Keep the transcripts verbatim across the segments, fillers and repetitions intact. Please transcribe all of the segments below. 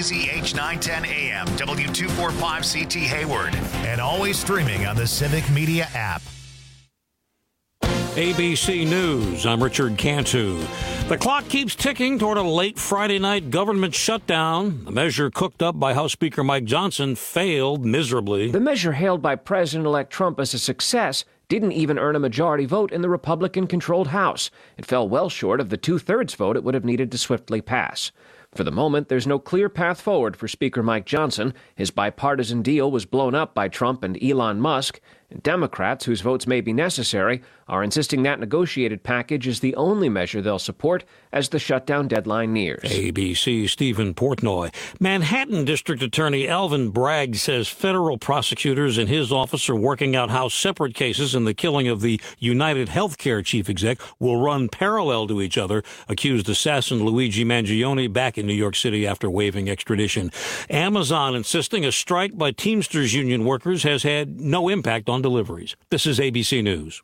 Z H nine ten A M, W two forty-five C T Hayward, and always streaming on the Civic Media app. A B C News, I'm Richard Cantu. The clock keeps ticking toward a late Friday night government shutdown. The measure cooked up by House Speaker Mike Johnson failed miserably. The measure hailed by President-elect Trump as a success didn't even earn a majority vote in the Republican-controlled House. It fell well short of the two-thirds vote it would have needed to swiftly pass. For the moment, there's no clear path forward for Speaker Mike Johnson. His bipartisan deal was blown up by Trump and Elon Musk. And Democrats, whose votes may be necessary, are insisting that negotiated package is the only measure they'll support as the shutdown deadline nears. A B C Stephen Portnoy. Manhattan District Attorney Alvin Bragg says federal prosecutors in his office are working out how separate cases in the killing of the United Healthcare chief exec will run parallel to each other, accused assassin Luigi Mangione back in New York City after waiving extradition. Amazon insisting a strike by Teamsters union workers has had no impact on deliveries. This is A B C News.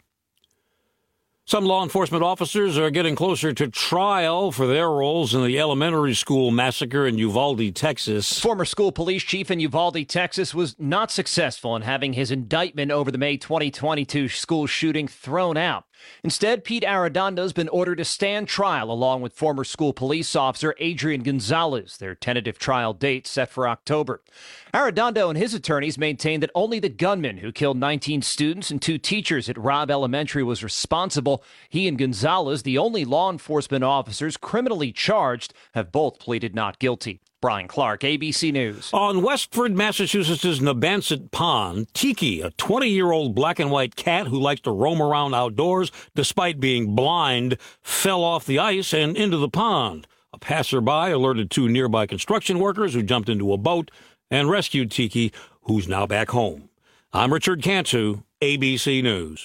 Some law enforcement officers are getting closer to trial for their roles in the elementary school massacre in Uvalde, Texas. Former school police chief in Uvalde, Texas, was not successful in having his indictment over the May twenty twenty-two school shooting thrown out. Instead, Pete Arredondo's been ordered to stand trial along with former school police officer Adrian Gonzalez, their tentative trial date set for October. Arredondo and his attorneys maintain that only the gunman who killed nineteen students and two teachers at Robb Elementary was responsible. He and Gonzalez, the only law enforcement officers criminally charged, have both pleaded not guilty. Brian Clark, A B C News. On Westford, Massachusetts' Nabansett Pond, Tiki, a twenty-year-old black and white cat who likes to roam around outdoors despite being blind, fell off the ice and into the pond. A passerby alerted two nearby construction workers who jumped into a boat and rescued Tiki, who's now back home. I'm Richard Cantu, A B C News.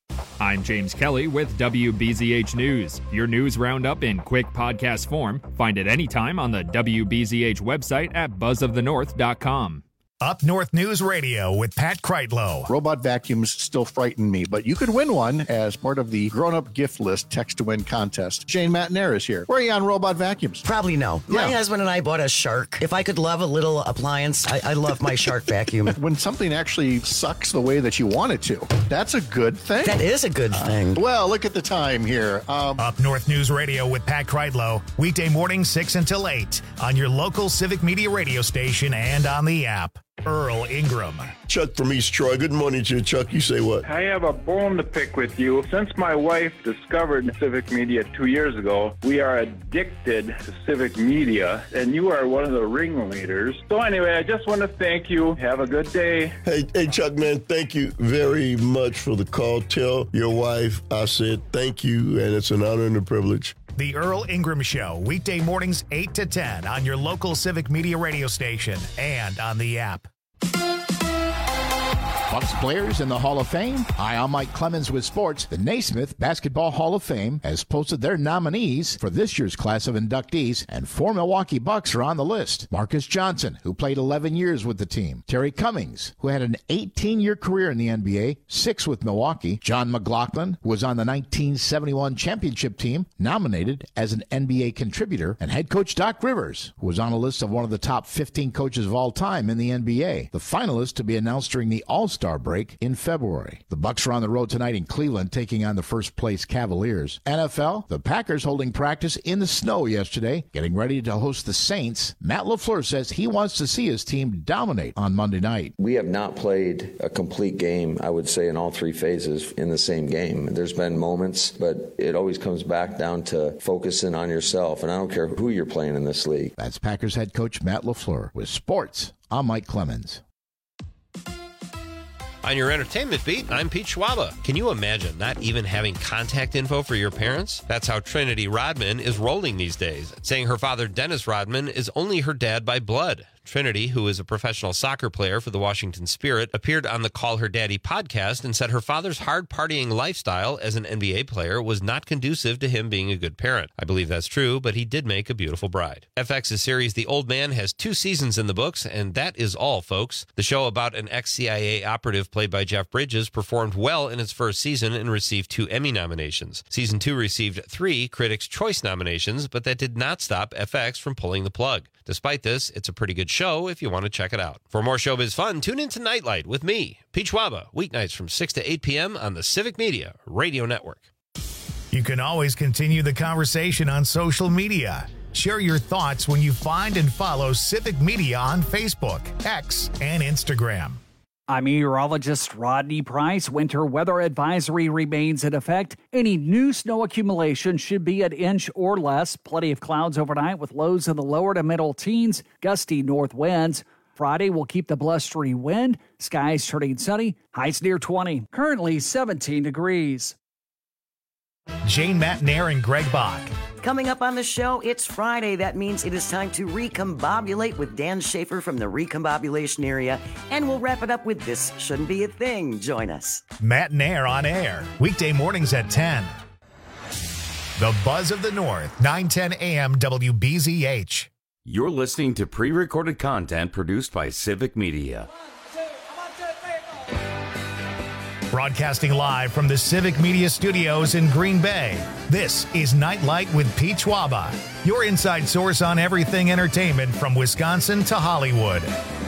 I'm James Kelly with W B Z H News. Your news roundup in quick podcast form. Find it anytime on the W B Z H website at buzz of the north dot com. Up North News Radio with Pat Kreitlow. Robot vacuums still frighten me, but you could win one as part of the grown-up gift list text-to-win contest. Jane Matnair is here. Where are you on robot vacuums? Probably no. Yeah. My husband and I bought a Shark. If I could love a little appliance, I, I love my Shark vacuum. When something actually sucks the way that you want it to, that's a good thing. That is a good thing. Uh, well, look at the time here. Um, Up North News Radio with Pat Kreitlow. Weekday mornings six until eight on your local Civic Media radio station and on the app. Earl Ingram. Chuck from East Troy. Good morning to you, Chuck. You say what? I have a bone to pick with you. Since my wife discovered Civic Media two years ago, we are addicted to Civic Media, and you are one of the ringleaders. So anyway, I just want to thank you. Have a good day. Hey, hey, Chuck, man, thank you very much for the call. Tell your wife I said thank you, and it's an honor and a privilege. The Earl Ingram Show, weekday mornings eight to ten on your local Civic Media radio station and on the app. Bucks players in the Hall of Fame. Hi, I'm Mike Clemens with sports. The Naismith Basketball Hall of Fame has posted their nominees for this year's class of inductees, and four Milwaukee Bucks are on the list. Marcus Johnson, who played eleven years with the team. Terry Cummings, who had an eighteen-year career in the N B A, six with Milwaukee. John McLaughlin, who was on the nineteen seventy-one championship team, nominated as an N B A contributor. And head coach Doc Rivers, who was on a list of one of the top fifteen coaches of all time in the N B A. The finalists to be announced during the All-Star break in February. The Bucks are on the road tonight in Cleveland, taking on the first-place Cavaliers. N F L, the Packers holding practice in the snow yesterday, getting ready to host the Saints. Matt LaFleur says he wants to see his team dominate on Monday night. We have not played a complete game, I would say, in all three phases in the same game. There's been moments, but it always comes back down to focusing on yourself, and I don't care who you're playing in this league. That's Packers head coach Matt LaFleur. With sports, I'm Mike Clemens. On your entertainment beat, I'm Pete Schwaba. Can you imagine not even having contact info for your parents? That's how Trinity Rodman is rolling these days, saying her father, Dennis Rodman, is only her dad by blood. Trinity, who is a professional soccer player for the Washington Spirit, appeared on the Call Her Daddy podcast and said her father's hard partying lifestyle as an N B A player was not conducive to him being a good parent. I believe that's true, but he did make a beautiful bride. F X's series The Old Man has two seasons in the books, and that is all, folks. The show about an ex-C I A operative played by Jeff Bridges performed well in its first season and received two Emmy nominations. Season two received three Critics' Choice nominations, but that did not stop F X from pulling the plug. Despite this, it's a pretty good show if you want to check it out. For more showbiz fun, tune in to Nightlight with me, Pete Schwaba, weeknights from six to eight p.m. on the Civic Media Radio Network. You can always continue the conversation on social media. Share your thoughts when you find and follow Civic Media on Facebook, X, and Instagram. I'm meteorologist Rodney Price. Winter weather advisory remains in effect. Any new snow accumulation should be an inch or less. Plenty of clouds overnight with lows in the lower to middle teens, gusty north winds. Friday will keep the blustery wind. Skies turning sunny. Highs near twenty. Currently seventeen degrees. Jane Matnair and Greg Bach. Coming up on the show, it's Friday. That means it is time to recombobulate with Dan Schaefer from the recombobulation area. And we'll wrap it up with This Shouldn't Be a Thing. Join us. Matnair on air, weekday mornings at ten. The Buzz of the North, nine ten a.m. W B Z H. You're listening to pre-recorded content produced by Civic Media. Broadcasting live from the Civic Media Studios in Green Bay, this is Nightlight with Pete Schwaba, your inside source on everything entertainment from Wisconsin to Hollywood.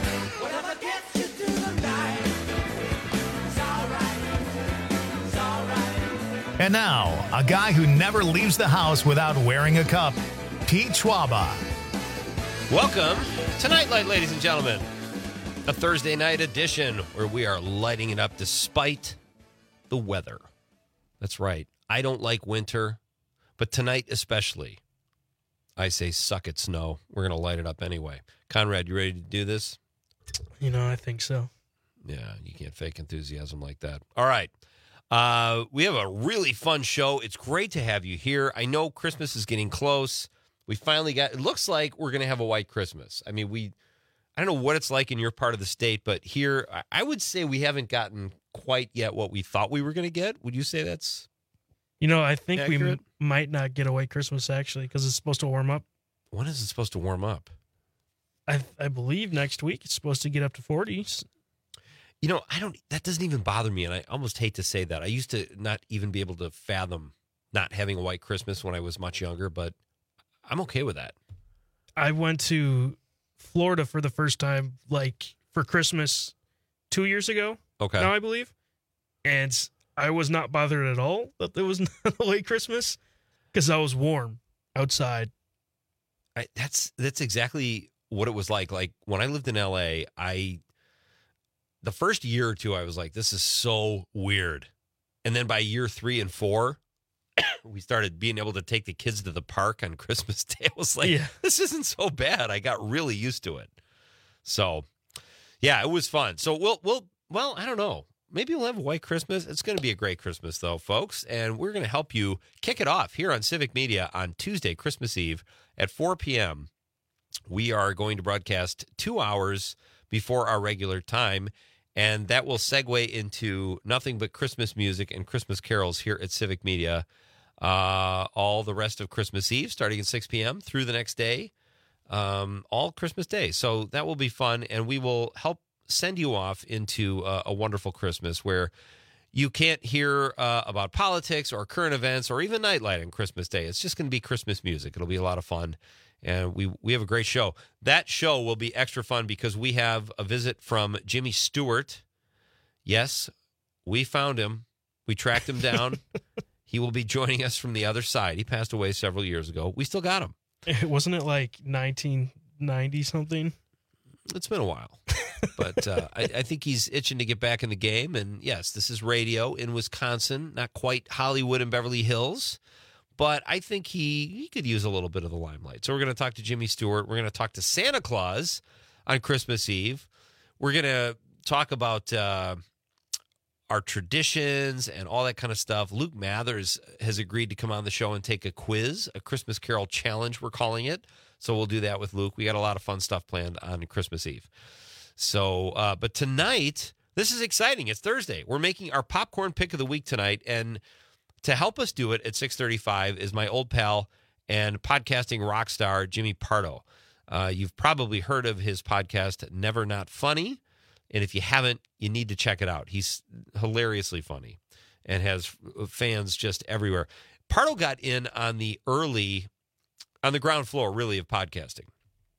And now, a guy who never leaves the house without wearing a cup, Pete Schwaba. Welcome to Nightlight, ladies and gentlemen. A Thursday night edition where we are lighting it up despite the weather. That's right. I don't like winter, but tonight especially, I say suck it, snow. We're going to light it up anyway. Conrad, you ready to do this? You know, I think so. Yeah, you can't fake enthusiasm like that. All right. Uh, we have a really fun show. It's great to have you here. I know Christmas is getting close. We finally got, it looks like we're going to have a white Christmas. I mean, we... I don't know what it's like in your part of the state, but here, I would say we haven't gotten quite yet what we thought we were going to get. Would you say that's You know, I think accurate? we m- might not get a white Christmas, actually, because it's supposed to warm up. When is it supposed to warm up? I I believe next week it's supposed to get up to forties. You know, I don't, that doesn't even bother me, and I almost hate to say that. I used to not even be able to fathom not having a white Christmas when I was much younger, but I'm okay with that. I went to Florida for the first time, like, for Christmas two years ago. Okay. Now, I believe. And I was not bothered at all that there was not a white Christmas because I was warm outside. I, that's that's exactly what it was like. Like, when I lived in L A, I, the first year or two, I was like, this is so weird. And then by year three and four, we started being able to take the kids to the park on Christmas Day. I was like, Yeah. this isn't so bad. I got really used to it. So, yeah, it was fun. So we'll, we'll, well, I don't know. Maybe we'll have a white Christmas. It's going to be a great Christmas, though, folks. And we're going to help you kick it off here on Civic Media on Tuesday, Christmas Eve at four p.m. We are going to broadcast two hours before our regular time. And that will segue into nothing but Christmas music and Christmas carols here at Civic Media uh, all the rest of Christmas Eve, starting at six p.m. through the next day, um, all Christmas Day. So that will be fun, and we will help send you off into uh, a wonderful Christmas where you can't hear uh, about politics or current events or even nightlight on Christmas Day. It's just going to be Christmas music. It'll be a lot of fun. And we we have a great show. That show will be extra fun because we have a visit from Jimmy Stewart. Yes, we found him. We tracked him down. He will be joining us from the other side. He passed away several years ago. We still got him. Wasn't it like nineteen ninety something? It's been a while. But uh, I, I think he's itching to get back in the game. And yes, this is radio in Wisconsin, not quite Hollywood and Beverly Hills. But I think he, he could use a little bit of the limelight. So we're going to talk to Jimmy Stewart. We're going to talk to Santa Claus on Christmas Eve. We're going to talk about uh, our traditions and all that kind of stuff. Luke Mathers has agreed to come on the show and take a quiz, a Christmas Carol challenge, we're calling it. So we'll do that with Luke. We got a lot of fun stuff planned on Christmas Eve. So, uh, but tonight, this is exciting. It's Thursday. We're making our popcorn pick of the week tonight, and to help us do it at six thirty-five is my old pal and podcasting rock star, Jimmy Pardo. Uh, you've probably heard of his podcast, Never Not Funny. And if you haven't, you need to check it out. He's hilariously funny and has fans just everywhere. Pardo got in on the early, on the ground floor, really, of podcasting.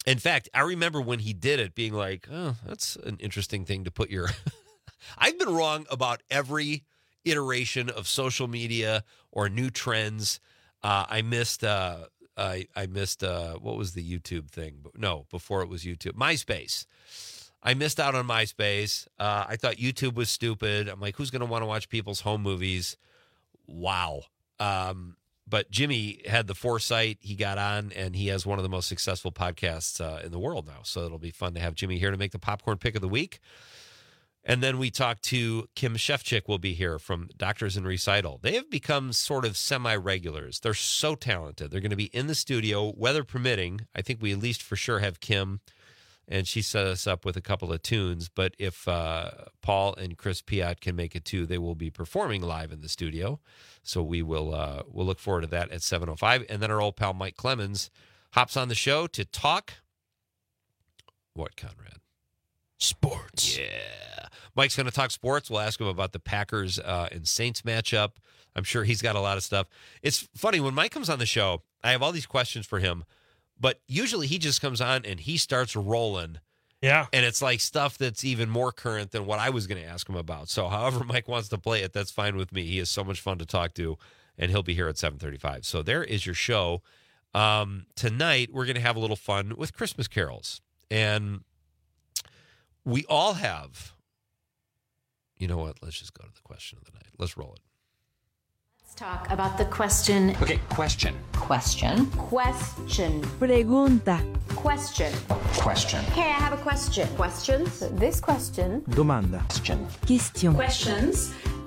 In fact, I remember when he did it being like, oh, that's an interesting thing to put your... I've been wrong about every iteration of social media or new trends. Uh, I missed, uh, I, I missed, uh, what was the YouTube thing? No, before it was YouTube. MySpace. I missed out on MySpace. Uh, I thought YouTube was stupid. I'm like, who's going to want to watch people's home movies? Wow. Um, but Jimmy had the foresight. He got on, and he has one of the most successful podcasts uh, in the world now. So it'll be fun to have Jimmy here to make the popcorn pick of the week. And then we talked to Kim Shefchick will be here from Doctors in Recital. They have become sort of semi-regulars. They're so talented. They're going to be in the studio, weather permitting. I think we at least for sure have Kim, and she set us up with a couple of tunes. But if uh, Paul and Chris Piat can make it too, they will be performing live in the studio. So we will uh, we'll look forward to that at seven oh five. And then our old pal Mike Clemens hops on the show to talk. What, Conrad? Sports. Yeah. Mike's going to talk sports. We'll ask him about the Packers uh, and Saints matchup. I'm sure he's got a lot of stuff. It's funny, when Mike comes on the show, I have all these questions for him, but usually he just comes on and he starts rolling. Yeah. And it's like stuff that's even more current than what I was going to ask him about. So however Mike wants to play it, that's fine with me. He is so much fun to talk to, and he'll be here at seven thirty-five. So there is your show. Um, tonight, we're going to have a little fun with Christmas carols. And we all have, you know what? Let's just go to the question of the night. Let's roll it. Let's talk about the question. Okay, question. Question. Question. Pregunta. Question. Question. Hey, I have a question. Questions? This question. Domanda. Question. Question. Questions.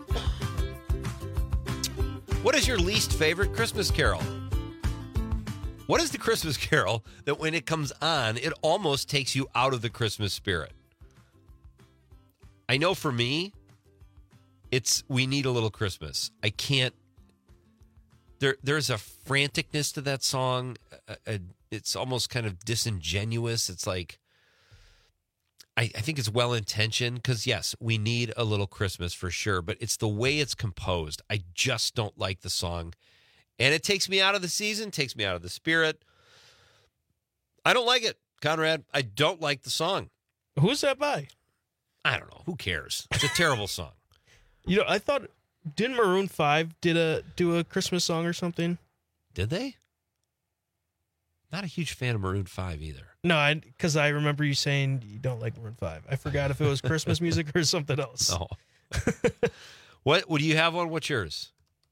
What is your least favorite Christmas carol? What is the Christmas carol that when it comes on, it almost takes you out of the Christmas spirit? I know for me, it's We Need a Little Christmas. I can't, there. there's a franticness to that song. A, a, it's almost kind of disingenuous. It's like, I, I think it's well-intentioned because, yes, we need a little Christmas for sure, but it's the way it's composed. I just don't like the song. And it takes me out of the season, takes me out of the spirit. I don't like it, Conrad. I don't like the song. Who's that by? I don't know. Who cares? It's a terrible song. You know, I thought, didn't Maroon five did a do a Christmas song or something? Did they? Not a huge fan of Maroon five either. No, because I, I remember you saying you don't like Maroon five. I forgot if it was Christmas music or something else. No. What, what do you have one? What's yours?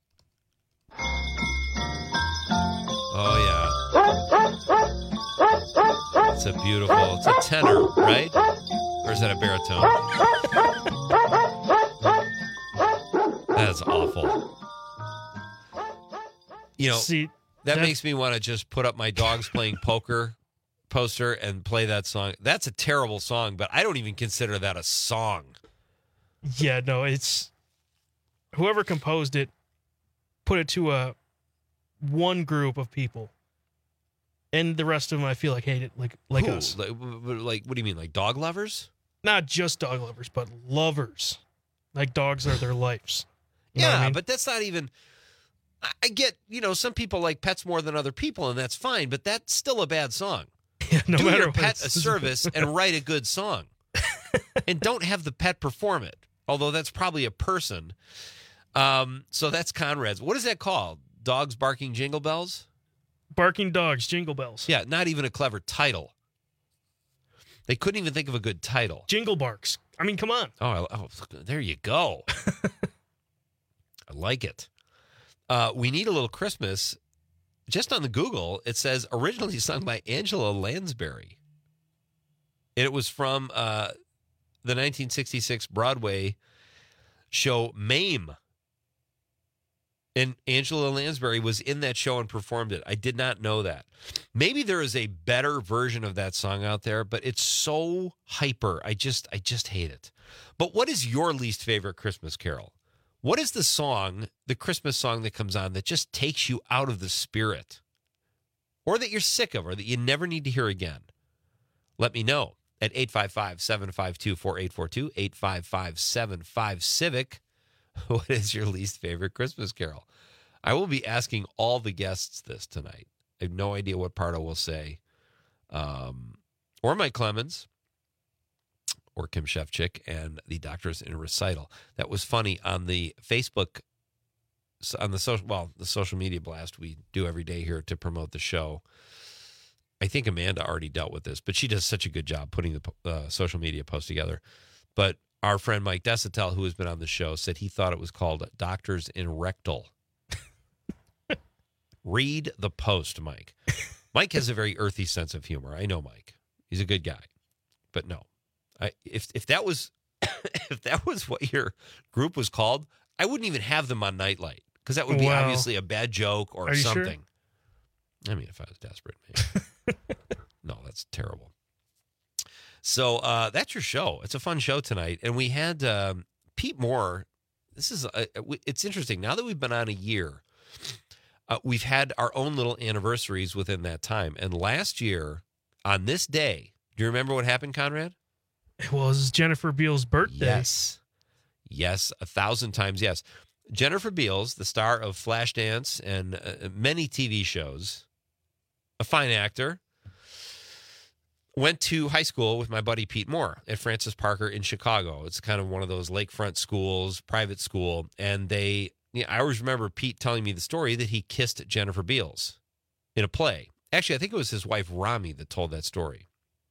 Oh, yeah. It's a beautiful, it's a tenor, right? Or is that a baritone? That's awful. You know, See, that, that makes me want to just put up my dogs playing poker poster and play that song. That's a terrible song, but I don't even consider that a song. Yeah, no, it's whoever composed it put it to a one group of people, and the rest of them I feel like hate it, like like Who? us. Like, like, what do you mean, like dog lovers? Not just dog lovers, but lovers. Like dogs are their lives. You know Yeah, what I mean? but that's not even. I- I get, you know, some people like pets more than other people, and that's fine. But that's still a bad song. Yeah, no Do matter your what, pet it's- a service and write a good song, and don't have the pet perform it. Although that's probably a person. Um, so that's Conrad's. What is that called? Dogs barking jingle bells? Barking dogs, jingle bells. Yeah, not even a clever title. They couldn't even think of a good title. Jingle barks. I mean, come on. Oh, oh there you go. I like it. Uh, we Need a Little Christmas. Just on the Google, it says originally sung by Angela Lansbury. And it was from uh, the nineteen sixty-six Broadway show Mame. And Angela Lansbury was in that show and performed it. I did not know that. Maybe there is a better version of that song out there, but it's so hyper. I just I just hate it. But what is your least favorite Christmas carol? What is the song, the Christmas song that comes on that just takes you out of the spirit? Or that you're sick of, or that you never need to hear again? Let me know at eight five five, seven five two, four eight four two, eight five five, seven five, CIVIC. What is your least favorite Christmas carol? I will be asking all the guests this tonight. I have no idea what Pardo will say. um, or Mike Clemens, or Kim Shefchick, and the Doctors in Recital. That was funny on the Facebook, on the social, well, the social media blast we do every day here to promote the show. I think Amanda already dealt with this, but she does such a good job putting the uh, social media post together. But our friend Mike Desatel, who has been on the show, said he thought it was called Doctors in Rectal. Read the post, Mike. Mike has a very earthy sense of humor. I know Mike. He's a good guy. But no. I, if if that was if that was what your group was called, I wouldn't even have them on Nightlight, because that would be Wow. obviously a bad joke or Are you something. sure? I mean, if I was desperate, maybe. No, that's terrible. So uh, that's your show. It's a fun show tonight, and we had um, Pete Moore. This is a, it's interesting now that we've been on a year. Uh, we've had our own little anniversaries within that time, and last year on this day, do you remember what happened, Conrad? It was Jennifer Beals' birthday. Yes. Yes, a thousand times yes. Jennifer Beals, the star of Flashdance and uh, many T V shows, a fine actor, went to high school with my buddy Pete Moore at Francis Parker in Chicago. It's kind of one of those lakefront schools, private school. And they, you know, I always remember Pete telling me the story that he kissed Jennifer Beals in a play. Actually, I think it was his wife, Rami, that told that story.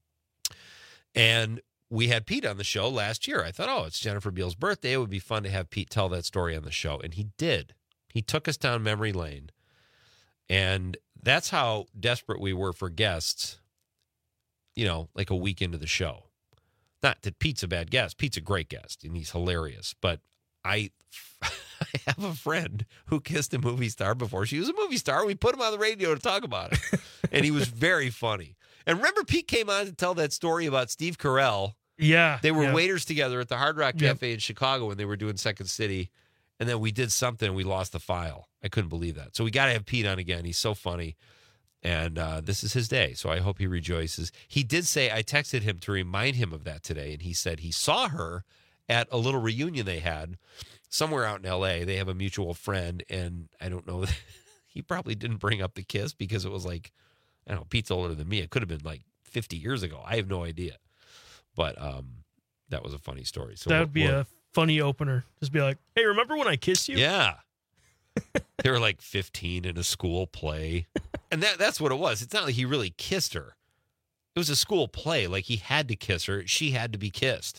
And we had Pete on the show last year. I thought, oh, it's Jennifer Beals' birthday. It would be fun to have Pete tell that story on the show. And he did. He took us down memory lane. And that's how desperate we were for guests, you know, like a week into the show. Not that Pete's a bad guest. Pete's a great guest, and he's hilarious. But I, I have a friend who kissed a movie star before she was a movie star. We put him on the radio to talk about it. And he was very funny. And remember, Pete came on to tell that story about Steve Carell. Yeah. They were yeah. waiters together at the Hard Rock Yep. Cafe in Chicago when they were doing Second City. And then we did something and we lost the file. I couldn't believe that. So we got to have Pete on again. He's so funny. And uh, this is his day. So I hope he rejoices. He did say, I texted him to remind him of that today. And he said he saw her at a little reunion they had somewhere out in L A. They have a mutual friend. And I don't know. He probably didn't bring up the kiss because it was like, I don't know, Pete's older than me. It could have been like fifty years ago. I have no idea. But um, that was a funny story. So that would be we're, a funny opener. Just be like, hey, remember when I kissed you? Yeah. They were like fifteen in a school play. And that that's what it was. It's not like he really kissed her. It was a school play. Like he had to kiss her. She had to be kissed.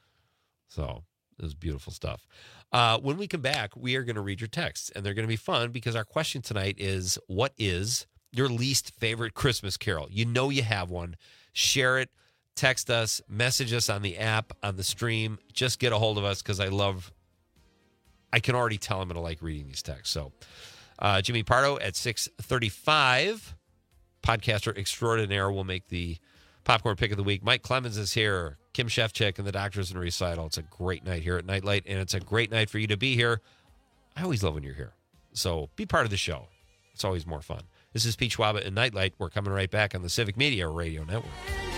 So it was beautiful stuff. Uh, when we come back, we are going to read your texts. And they're going to be fun because our question tonight is, what is your least favorite Christmas carol? You know you have one. Share it. Text us, message us on the app, on the stream. Just get a hold of us because I love, I can already tell I'm going to like reading these texts. So uh, Jimmy Pardo at six thirty-five, podcaster extraordinaire, will make the popcorn pick of the week. Mike Clemens is here. Kim Shefchick and the Doctors in Recital. It's a great night here at Nightlight, and it's a great night for you to be here. I always love when you're here. So be part of the show. It's always more fun. This is Pete Schwaba and Nightlight. We're coming right back on the Civic Media Radio Network.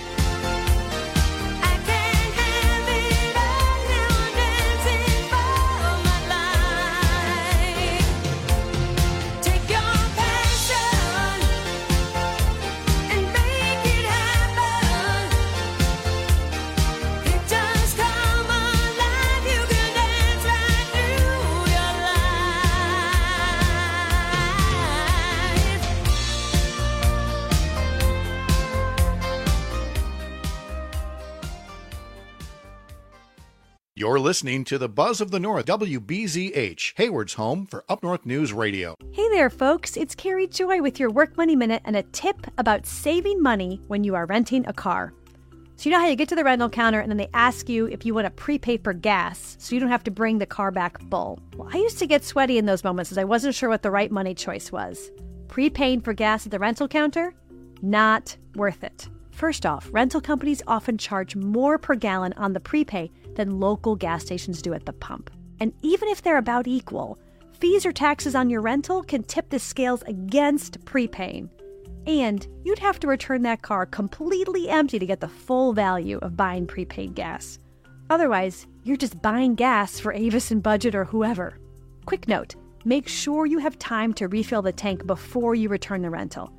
You're listening to the Buzz of the North, W B Z H, Hayward's home for Up North News Radio. Hey there, folks. It's Carrie Joy with your Work Money Minute and a tip about saving money when you are renting a car. So you know how you get to the rental counter and then they ask you if you want to prepay for gas so you don't have to bring the car back full. Well, I used to get sweaty in those moments as I wasn't sure what the right money choice was. Prepaying for gas at the rental counter? Not worth it. First off, rental companies often charge more per gallon on the prepay than local gas stations do at the pump. And even if they're about equal, fees or taxes on your rental can tip the scales against prepaying. And you'd have to return that car completely empty to get the full value of buying prepaid gas. Otherwise, you're just buying gas for Avis and Budget or whoever. Quick note, make sure you have time to refill the tank before you return the rental.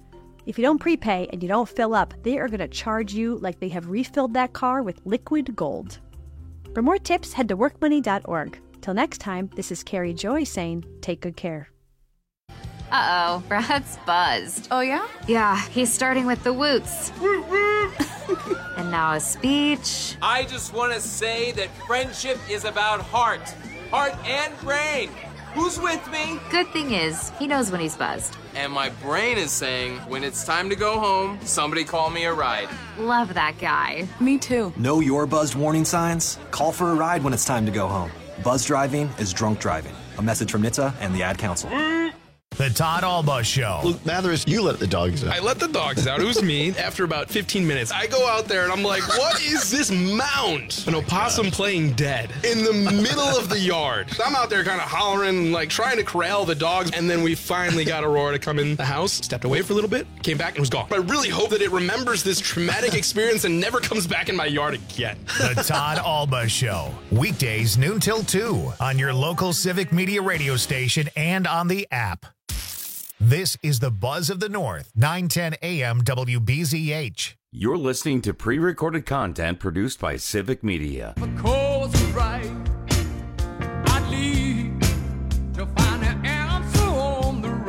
If you don't prepay and you don't fill up, they are going to charge you like they have refilled that car with liquid gold. For more tips, head to work money dot org. Till next time, this is Carrie Joy saying, take good care. Uh-oh, Brad's buzzed. Oh, yeah? Yeah, he's starting with the woots. And now a speech. I just want to say that friendship is about heart. Heart and brain. Who's with me? Good thing is, he knows when he's buzzed. And my brain is saying, when it's time to go home, somebody call me a ride. Love that guy. Me too. Know your buzzed warning signs? Call for a ride when it's time to go home. Buzz driving is drunk driving. A message from N H T S A and the Ad Council. The Todd Alba Show. Luke Mathers, you let the dogs out. I let the dogs out. It was me. After about fifteen minutes, I go out there and I'm like, what is this mound? An opossum playing dead in the middle of the yard. So I'm out there kind of hollering, like trying to corral the dogs. And then we finally got Aurora to come in the house, stepped away for a little bit, came back and was gone. But I really hope that it remembers this traumatic experience and never comes back in my yard again. The Todd Alba Show. Weekdays noon till two on your local Civic Media radio station and on the app. This is the Buzz of the North, nine ten A M W B Z H. You're listening to pre-recorded content produced by Civic Media. Because right, I lead to find an answer on the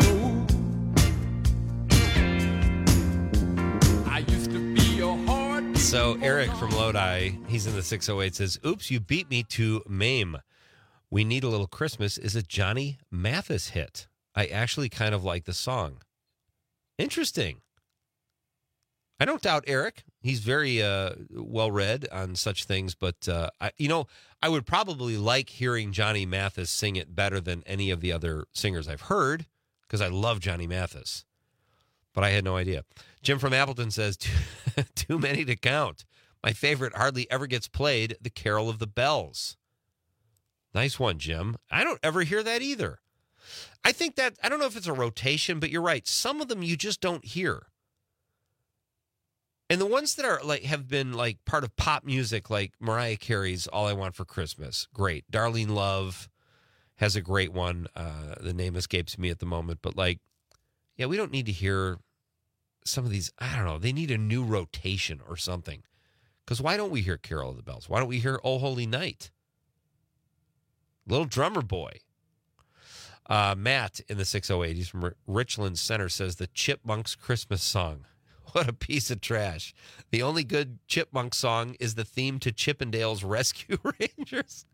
road. I used to be a hard. So Eric from Lodi, he's in the six oh eight, says, oops, you beat me to MAME. We Need a Little Christmas is a Johnny Mathis hit. I actually kind of like the song. Interesting. I don't doubt Eric. He's very uh, well-read on such things, but, uh, I, you know, I would probably like hearing Johnny Mathis sing it better than any of the other singers I've heard, because I love Johnny Mathis. But I had no idea. Jim from Appleton says, too, too many to count. My favorite hardly ever gets played, The Carol of the Bells. Nice one, Jim. I don't ever hear that either. I think that, I don't know if it's a rotation, but you're right. Some of them you just don't hear. And the ones that are like have been like part of pop music, like Mariah Carey's All I Want for Christmas, great. Darlene Love has a great one. Uh, the name escapes me at the moment, but like, yeah, we don't need to hear some of these. I don't know. They need a new rotation or something. Because why don't we hear Carol of the Bells? Why don't we hear Oh Holy Night? Little Drummer Boy. Uh, Matt in the six oh eight, he's from Richland Center, says the Chipmunks Christmas song. What a piece of trash. The only good Chipmunk song is the theme to Chippendale's Rescue Rangers.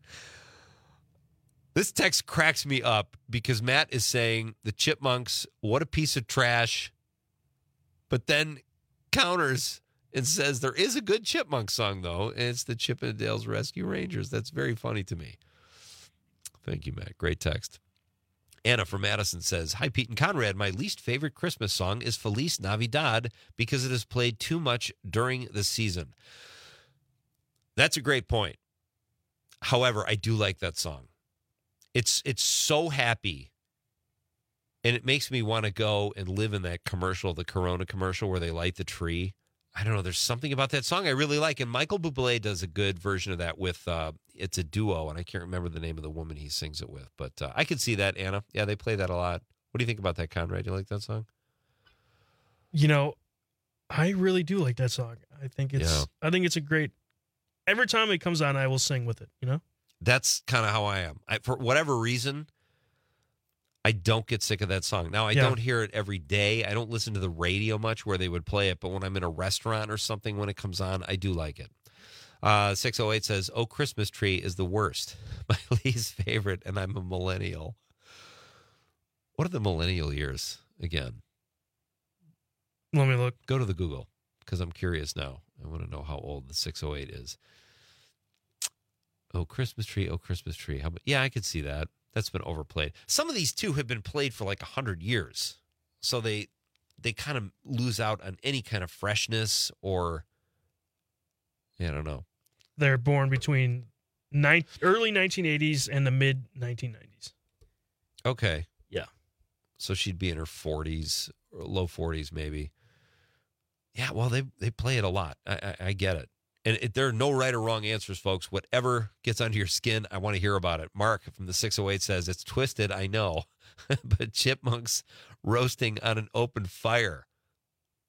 This text cracks me up because Matt is saying the Chipmunks, what a piece of trash, but then counters and says there is a good Chipmunk song, though, and it's the Chippendale's Rescue Rangers. That's very funny to me. Thank you, Matt. Great text. Anna from Madison says, hi, Pete and Conrad. My least favorite Christmas song is Feliz Navidad because it is played too much during the season. That's a great point. However, I do like that song. It's it's so happy, and it makes me want to go and live in that commercial, the Corona commercial where they light the tree. I don't know. There's something about that song I really like, and Michael Bublé does a good version of that with, uh, it's a duo, and I can't remember the name of the woman he sings it with, but uh, I could see that, Anna. Yeah, they play that a lot. What do you think about that, Conrad? Do you like that song? You know, I really do like that song. I think it's, yeah. I think it's a great, every time it comes on, I will sing with it, you know? That's kind of how I am. I, for whatever reason, I don't get sick of that song. Now, I yeah. don't hear it every day. I don't listen to the radio much where they would play it, but when I'm in a restaurant or something, when it comes on, I do like it. Uh, six oh eight says, oh, Christmas Tree is the worst. My least favorite, and I'm a millennial. What are the millennial years again? Let me look. Go to the Google, because I'm curious now. I want to know how old the six oh eight is. Oh, Christmas Tree, oh, Christmas Tree. How about, yeah, I could see that. That's been overplayed. Some of these, too, have been played for like one hundred years. So they they kind of lose out on any kind of freshness or, yeah, I don't know. They're born between ni- early nineteen eighties and the mid nineteen nineties. Okay. Yeah. So she'd be in her forties, or low forties maybe. Yeah, well, they they play it a lot. I, I, I get it. And it, there are no right or wrong answers, folks. Whatever gets under your skin, I want to hear about it. Mark from the six oh eight says, it's twisted, I know, but chipmunks roasting on an open fire.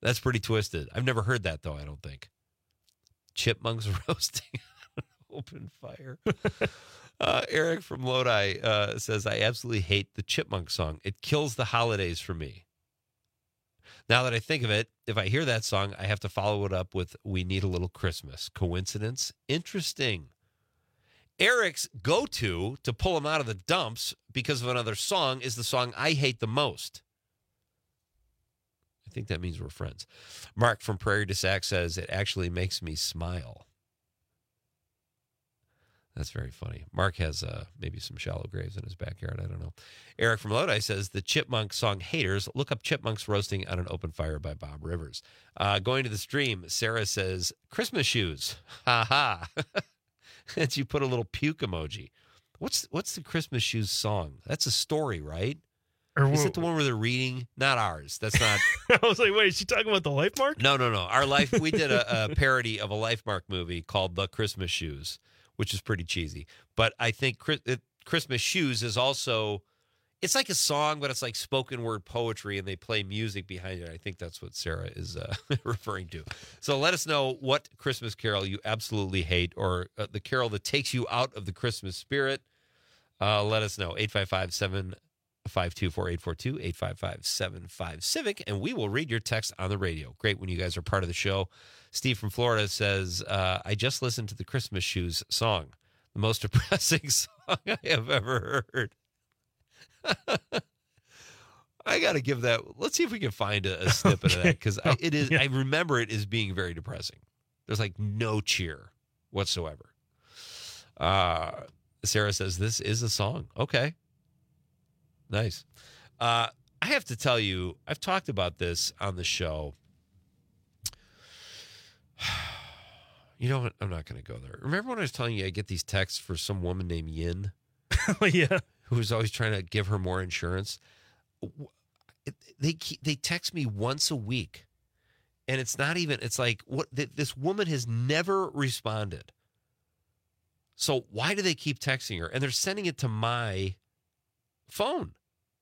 That's pretty twisted. I've never heard that, though, I don't think. Chipmunks roasting on open fire. uh, Eric from Lodi uh, says, I absolutely hate the Chipmunk song. It kills the holidays for me. Now that I think of it, if I hear that song, I have to follow it up with We Need a Little Christmas. Coincidence? Interesting. Eric's go-to to pull him out of the dumps because of another song is the song I hate the most. I think that means we're friends. Mark from Prairie du Sac says, it actually makes me smile. That's very funny. Mark has uh, maybe some shallow graves in his backyard. I don't know. Eric from Lodi says, the Chipmunk song Haters. Look up Chipmunks Roasting on an Open Fire by Bob Rivers. Uh, going to the stream, Sarah says, Christmas shoes. Ha ha. And she put a little puke emoji. What's what's the Christmas shoes song? That's a story, right? Or is it the one where they're reading? Not ours. That's not. I was like, wait, is she talking about the LifeMark? No, no, no. Our life. We did a, a parody of a LifeMark movie called The Christmas Shoes, which is pretty cheesy. But I think Christmas Shoes is also, it's like a song, but it's like spoken word poetry, and they play music behind it. I think that's what Sarah is uh, referring to. So let us know what Christmas carol you absolutely hate, or uh, the carol that takes you out of the Christmas spirit. Uh, let us know. eight five five, seven five two, four eight four two, eight five five, seven five, Civic, and we will read your text on the radio. Great when you guys are part of the show. Steve from Florida says, uh, I just listened to the Christmas Shoes song, the most depressing song I have ever heard. I got to give that. Let's see if we can find a, a snippet okay. of that, because oh, it is. Yeah. I remember it as being very depressing. There's like no cheer whatsoever. Uh, Sarah says this is a song. Okay, nice. Uh, I have to tell you, I've talked about this on the show. You know what? I'm not going to go there. Remember when I was telling you I get these texts for some woman named Yin? Yeah. Who's always trying to give her more insurance. They they text me once a week, and it's not even, it's like, what? This woman has never responded. So why do they keep texting her? And they're sending it to my phone.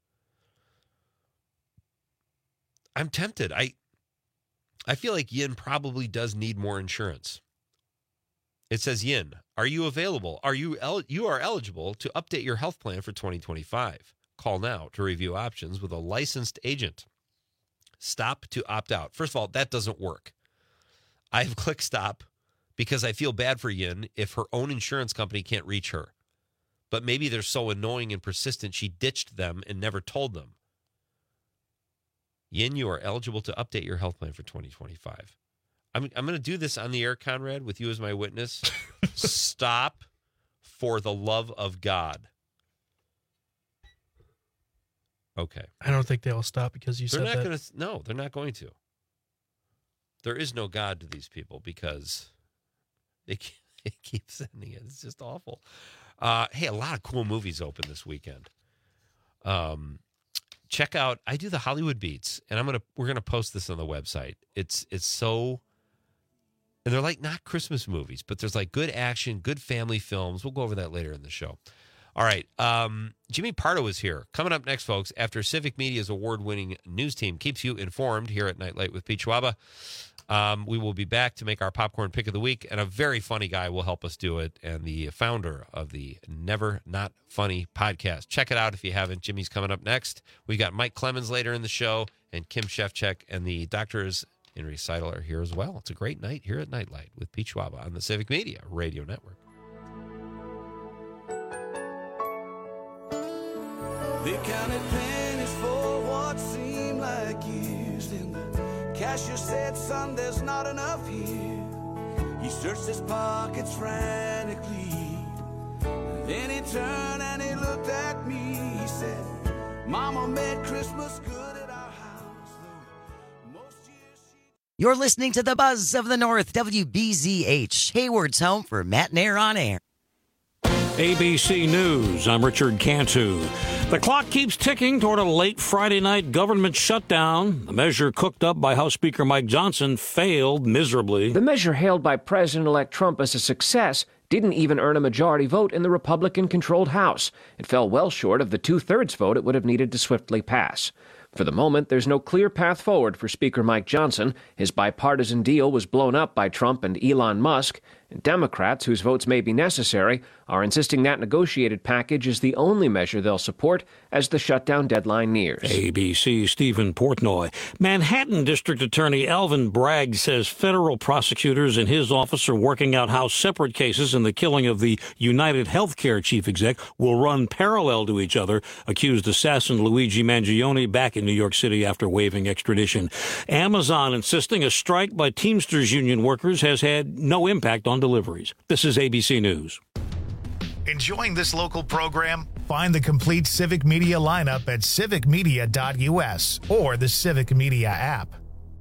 I'm tempted. I I feel like Yin probably does need more insurance. It says, Yin, are you available? Are you el- you are eligible to update your health plan for twenty twenty-five. Call now to review options with a licensed agent. Stop to opt out. First of all, that doesn't work. I've clicked stop because I feel bad for Yin if her own insurance company can't reach her. But maybe they're so annoying and persistent she ditched them and never told them. Yin, you are eligible to update your health plan for twenty twenty-five. I'm, I'm going to do this on the air, Conrad, with you as my witness. Stop for the love of God. Okay. I don't think they'll stop because you they're said not that. Gonna, no, they're not going to. There is no God to these people because they keep, they keep sending it. It's just awful. Uh, hey, a lot of cool movies open this weekend. Um, check out. I do the Hollywood Beats, and I'm gonna we're gonna post this on the website. It's it's so, and they're like not Christmas movies, but there's like good action, good family films. We'll go over that later in the show. All right. Um, Jimmy Pardo is here. Coming up next, folks, after Civic Media's award-winning news team keeps you informed here at Nightlight with Pete Schwaba, um, we will be back to make our popcorn pick of the week, and a very funny guy will help us do it, and the founder of the Never Not Funny podcast. Check it out if you haven't. Jimmy's coming up next. We got Mike Clemens later in the show, and Kim Shefchek, and the doctors in recital are here as well. It's a great night here at Nightlight with Pete Schwaba on the Civic Media Radio Network. They counted pennies for what seemed like years. Then the cashier said, son, there's not enough here. He searched his pockets frantically. Then he turned and he looked at me. He said, Mama made Christmas good at our house. Most years she... You're listening to the Buzz of the North, W B Z H, Hayward's home for Matt and Air on Air. A B C News, I'm Richard Cantu. The clock keeps ticking toward a late Friday night government shutdown. The measure cooked up by House Speaker Mike Johnson failed miserably. The measure hailed by President-elect Trump as a success didn't even earn a majority vote in the Republican-controlled House. It fell well short of the two-thirds vote it would have needed to swiftly pass. For the moment, there's no clear path forward for Speaker Mike Johnson. His bipartisan deal was blown up by Trump and Elon Musk. And Democrats, whose votes may be necessary, are insisting that negotiated package is the only measure they'll support as the shutdown deadline nears. A B C's Stephen Portnoy. Manhattan District Attorney Alvin Bragg says federal prosecutors in his office are working out how separate cases in the killing of the United Healthcare chief exec will run parallel to each other, accused assassin Luigi Mangione back in New York City after waiving extradition. Amazon insisting a strike by Teamsters union workers has had no impact on deliveries. This is A B C News. Enjoying this local program? Find the complete Civic Media lineup at civic media dot u s or the Civic Media app.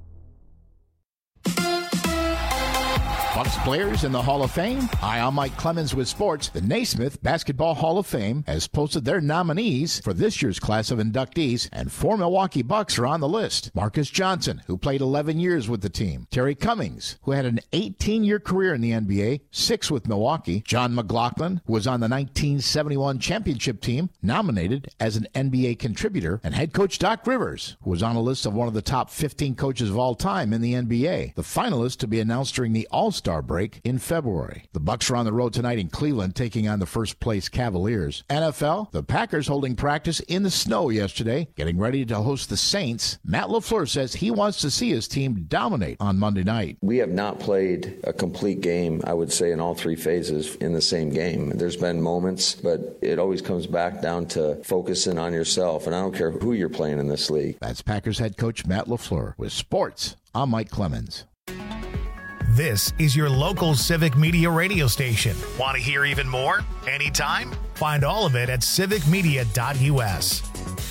Bucks players in the Hall of Fame? Hi, I'm Mike Clemens with sports. The Naismith Basketball Hall of Fame has posted their nominees for this year's class of inductees, and four Milwaukee Bucks are on the list. Marcus Johnson, who played eleven years with the team. Terry Cummings, who had an eighteen-year career in the N B A, six with Milwaukee. John McLaughlin, who was on the nineteen seventy-one championship team, nominated as an N B A contributor. And head coach Doc Rivers, who was on a list of one of the top fifteen coaches of all time in the N B A. The finalists to be announced during the All-Star break in February. The Bucks are on the road tonight in Cleveland, taking on the first-place Cavaliers. N F L, the Packers holding practice in the snow yesterday, getting ready to host the Saints. Matt LaFleur says he wants to see his team dominate on Monday night. We have not played a complete game, I would say, in all three phases in the same game. There's been moments, but it always comes back down to focusing on yourself, and I don't care who you're playing in this league. That's Packers head coach Matt LaFleur. With sports, I'm Mike Clemens. This is your local Civic Media radio station. Want to hear even more? Anytime? Find all of it at civic media dot u s.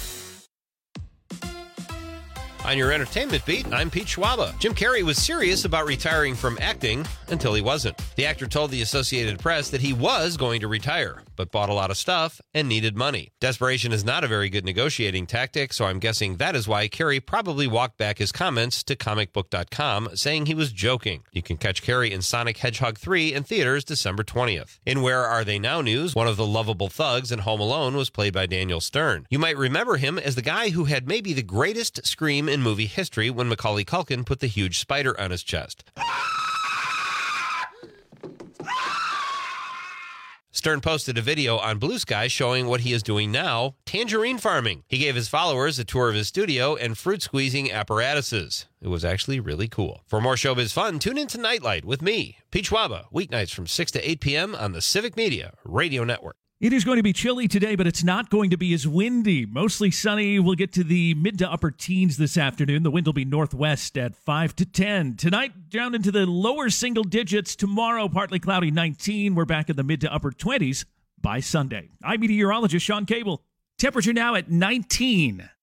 On your entertainment beat, I'm Pete Schwaba. Jim Carrey was serious about retiring from acting until he wasn't. The actor told the Associated Press that he was going to retire, but bought a lot of stuff and needed money. Desperation is not a very good negotiating tactic, so I'm guessing that is why Carrey probably walked back his comments to comic book dot com, saying he was joking. You can catch Carrey in Sonic Hedgehog three in theaters December twentieth. In Where Are They Now news, one of the lovable thugs in Home Alone was played by Daniel Stern. You might remember him as the guy who had maybe the greatest scream in movie history when Macaulay Culkin put the huge spider on his chest. Stern posted a video on Blue Sky showing what he is doing now, tangerine farming. He gave his followers a tour of his studio and fruit squeezing apparatuses. It was actually really cool. For more showbiz fun, tune in to Nightlight with me, Pete Schwaba, weeknights from six to eight p.m. on the Civic Media Radio Network. It is going to be chilly today, but it's not going to be as windy. Mostly sunny. We'll get to the mid to upper teens this afternoon. The wind will be northwest at five to ten. Tonight, down into the lower single digits. Tomorrow, partly cloudy, nineteen. We're back in the mid to upper twenties by Sunday. I'm meteorologist Sean Cable. Temperature now at nineteen.